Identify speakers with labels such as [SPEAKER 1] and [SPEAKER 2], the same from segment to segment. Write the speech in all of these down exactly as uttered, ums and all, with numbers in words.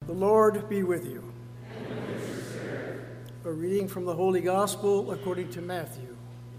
[SPEAKER 1] The Lord be with you.
[SPEAKER 2] And with your spirit.
[SPEAKER 1] A reading from the Holy Gospel according to Matthew.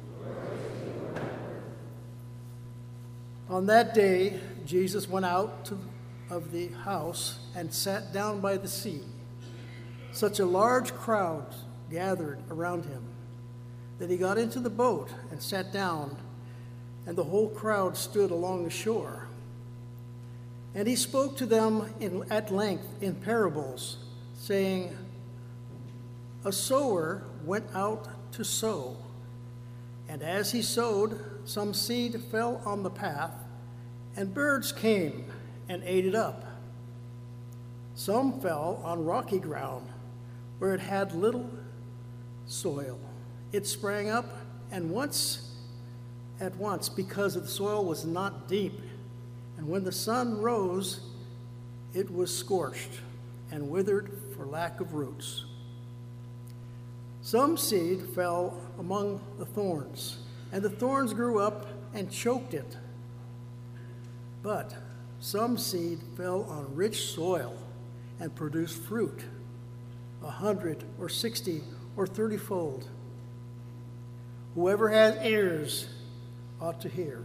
[SPEAKER 1] On that day, Jesus went out to, of the house and sat down by the sea. Such a large crowd gathered around him that he got into the boat and sat down, and the whole crowd stood along the shore. And he spoke to them in, at length in parables, saying, A sower went out to sow, and as he sowed, some seed fell on the path, and birds came and ate it up. Some fell on rocky ground, where it had little soil. It sprang up, and once at once, because the soil was not deep, and when the sun rose, it was scorched and withered for lack of roots. Some seed fell among the thorns, and the thorns grew up and choked it. But some seed fell on rich soil and produced fruit, a hundred or sixty or thirty-fold. Whoever has ears ought to hear.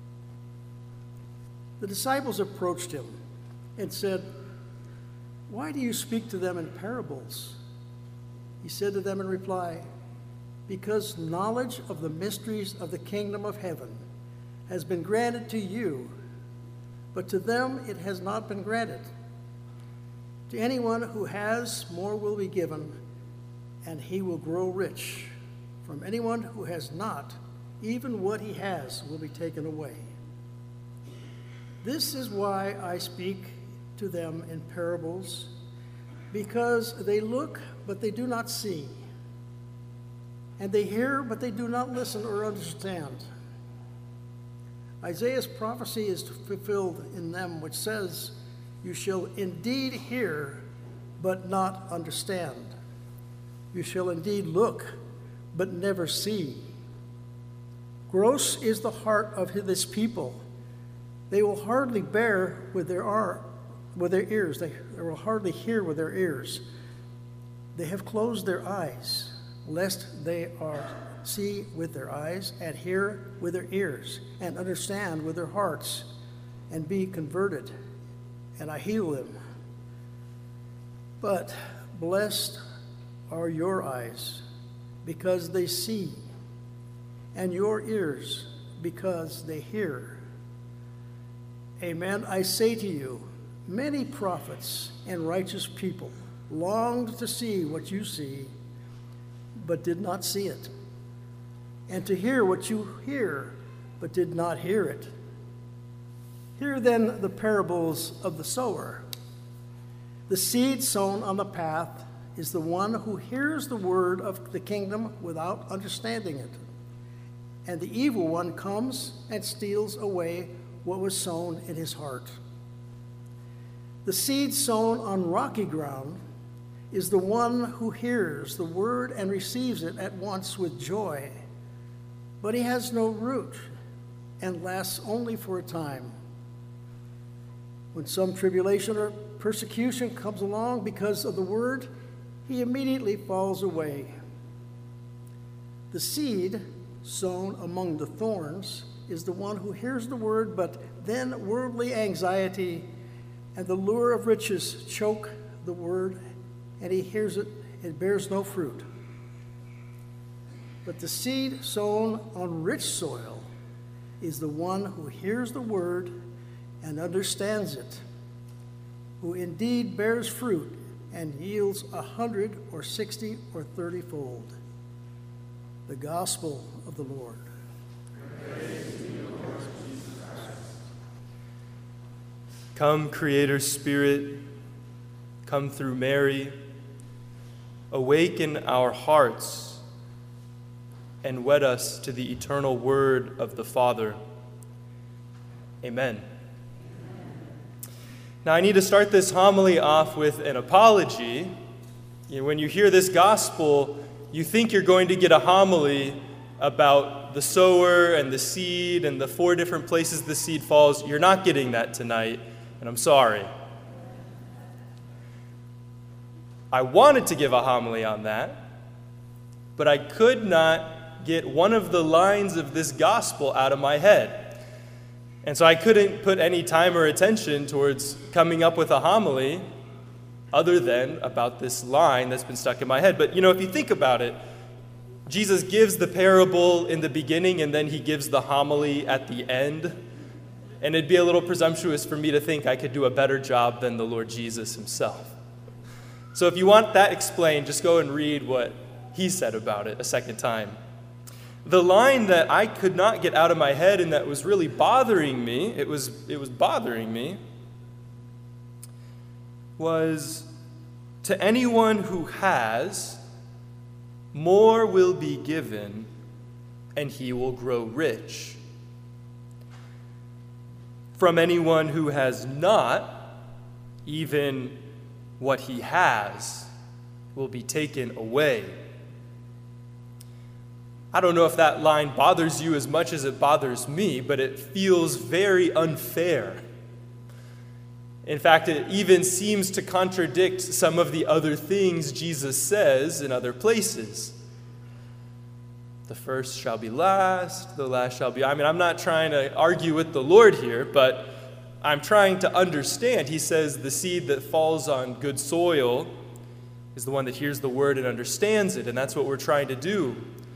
[SPEAKER 1] The disciples approached him and said, Why do you speak to them in parables? He said to them in reply, Because knowledge of the mysteries of the kingdom of heaven has been granted to you, but to them it has not been granted. To anyone who has, more will be given, and he will grow rich. From anyone who has not, even what he has will be taken away. This is why I speak to them in parables, because they look, but they do not see, and they hear, but they do not listen or understand. Isaiah's prophecy is fulfilled in them, which says, You shall indeed hear, but not understand. You shall indeed look, but never see. Gross is the heart of this people. They will hardly bear with their, ar- with their ears. They will hardly hear with their ears. They have closed their eyes, lest they are see with their eyes, and hear with their ears, and understand with their hearts, and be converted, and I heal them. But blessed are your eyes, because they see, and your ears, because they hear. Amen, I say to you, many prophets and righteous people longed to see what you see, but did not see it, and to hear what you hear, but did not hear it. Hear then the parables of the sower. The seed sown on the path is the one who hears the word of the kingdom without understanding it. And the evil one comes and steals away what was sown in his heart. The seed sown on rocky ground is the one who hears the word and receives it at once with joy. But he has no root and lasts only for a time. When some tribulation or persecution comes along because of the word, he immediately falls away. The seed sown among the thorns is the one who hears the word, but then worldly anxiety and the lure of riches choke the word, and he hears it, it bears no fruit. But the seed sown on rich soil is the one who hears the word and understands it, who indeed bears fruit and yields a hundred or sixty or thirty-fold. The gospel of the Lord.
[SPEAKER 2] Praise to you, Lord Jesus Christ.
[SPEAKER 3] Come, Creator Spirit, come through Mary, awaken our hearts and wed us to the eternal word of the Father. Amen. Now, I need to start this homily off with an apology. You know, when you hear this gospel, you think you're going to get a homily about the sower and the seed and the four different places the seed falls. You're not getting that tonight, and I'm sorry. I wanted to give a homily on that, but I could not get one of the lines of this gospel out of my head. And so I couldn't put any time or attention towards coming up with a homily other than about this line that's been stuck in my head. But, you know, if you think about it, Jesus gives the parable in the beginning and then he gives the homily at the end. And it'd be a little presumptuous for me to think I could do a better job than the Lord Jesus himself. So if you want that explained, just go and read what he said about it a second time. The line that I could not get out of my head and that was really bothering me, it was, it was bothering me, was, to anyone who has, more will be given, and he will grow rich. From anyone who has not, even what he has will be taken away. I don't know if that line bothers you as much as it bothers me, but it feels very unfair. In fact, it even seems to contradict some of the other things Jesus says in other places. The first shall be last, the last shall be... I mean, I'm not trying to argue with the Lord here, but I'm trying to understand. He says the seed that falls on good soil is the one that hears the word and understands it, and that's what we're trying to do.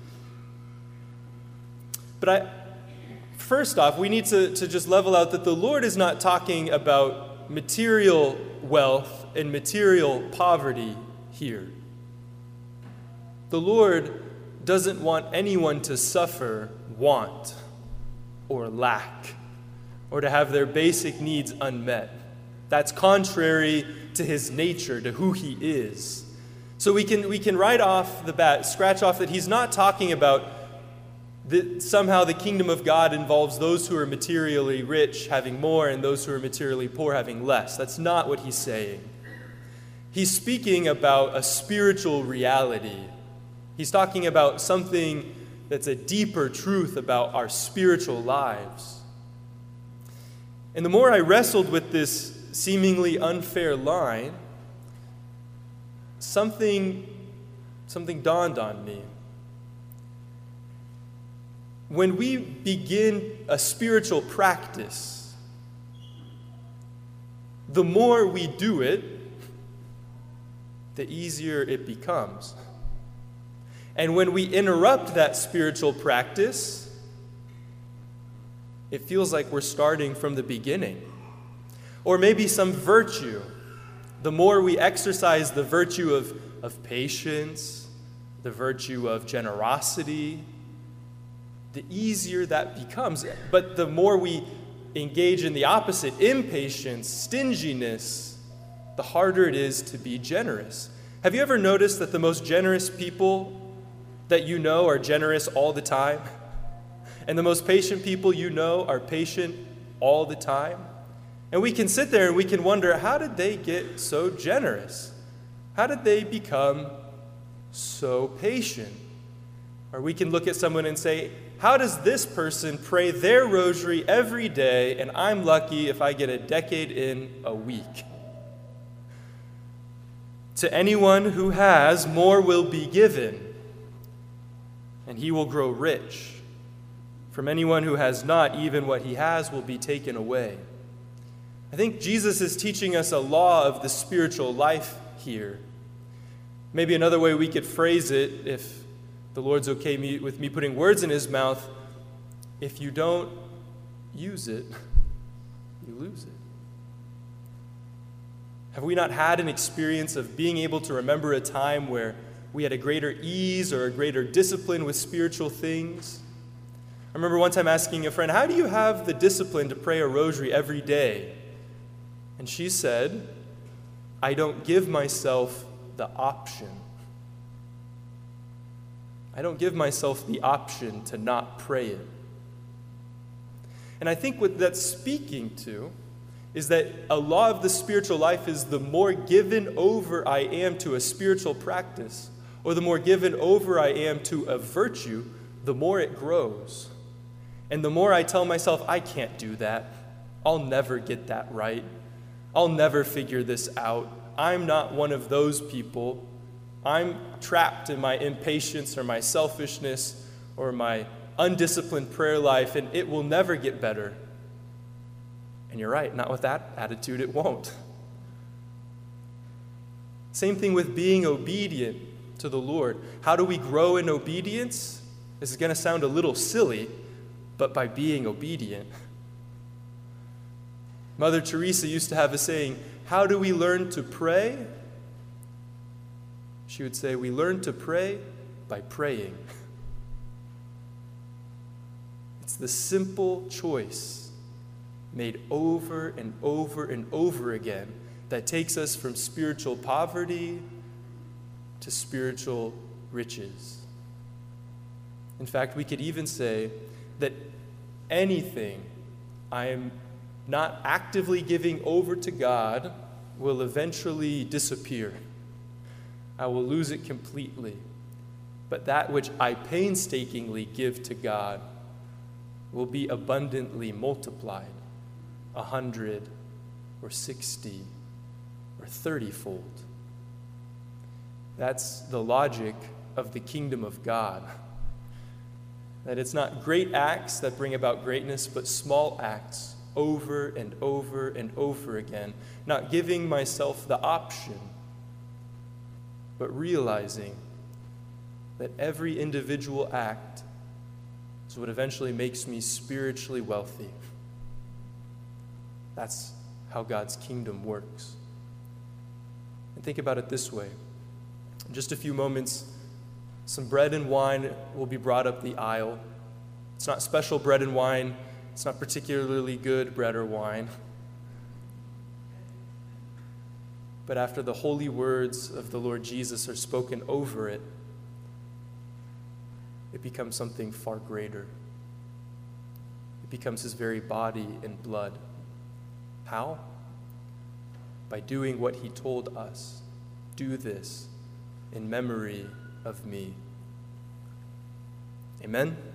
[SPEAKER 3] But I, first off, we need to, to just level out that the Lord is not talking about material wealth and material poverty here. The Lord doesn't want anyone to suffer want or lack or to have their basic needs unmet. That's contrary to his nature, to who he is. So we can, we can right off the bat scratch off that he's not talking about that somehow the kingdom of God involves those who are materially rich having more and those who are materially poor having less. That's not what he's saying. He's speaking about a spiritual reality. He's talking about something that's a deeper truth about our spiritual lives. And the more I wrestled with this seemingly unfair line, something, something dawned on me. When we begin a spiritual practice, the more we do it, the easier it becomes. And when we interrupt that spiritual practice, it feels like we're starting from the beginning. Or maybe some virtue. The more we exercise the virtue of, of patience, the virtue of generosity, the easier that becomes. But the more we engage in the opposite, impatience, stinginess, the harder it is to be generous. Have you ever noticed that the most generous people that you know are generous all the time? And the most patient people you know are patient all the time? And we can sit there and we can wonder, how did they get so generous? How did they become so patient? Or we can look at someone and say, how does this person pray their rosary every day, and I'm lucky if I get a decade in a week? To anyone who has, more will be given, and he will grow rich. From anyone who has not, even what he has will be taken away. I think Jesus is teaching us a law of the spiritual life here. Maybe another way we could phrase it, if the Lord's okay me, with me putting words in his mouth, if you don't use it, you lose it. Have we not had an experience of being able to remember a time where we had a greater ease or a greater discipline with spiritual things? I remember one time asking a friend, how do you have the discipline to pray a rosary every day? And she said, I don't give myself the option. I don't give myself the option to not pray it. And I think what that's speaking to is that a law of the spiritual life is the more given over I am to a spiritual practice, or the more given over I am to a virtue, the more it grows. And the more I tell myself, I can't do that. I'll never get that right. I'll never figure this out. I'm not one of those people. I'm trapped in my impatience or my selfishness or my undisciplined prayer life, and it will never get better. And you're right, not with that attitude, it won't. Same thing with being obedient to the Lord. How do we grow in obedience? This is going to sound a little silly, but by being obedient. Mother Teresa used to have a saying, how do we learn to pray? She would say, we learn to pray by praying. It's the simple choice made over and over and over again that takes us from spiritual poverty to spiritual riches. In fact, we could even say that anything I am not actively giving over to God will eventually disappear. I will lose it completely. But that which I painstakingly give to God will be abundantly multiplied, a hundred or sixty or thirty-fold. That's the logic of the kingdom of God. That it's not great acts that bring about greatness, but small acts over and over and over again. Not giving myself the option, but realizing that every individual act is what eventually makes me spiritually wealthy. That's how God's kingdom works. And think about it this way. In just a few moments, some bread and wine will be brought up the aisle. It's not special bread and wine. It's not particularly good bread or wine. But after the holy words of the Lord Jesus are spoken over it, it becomes something far greater. It becomes his very body and blood. How? By doing what he told us. Do this in memory of me. Amen?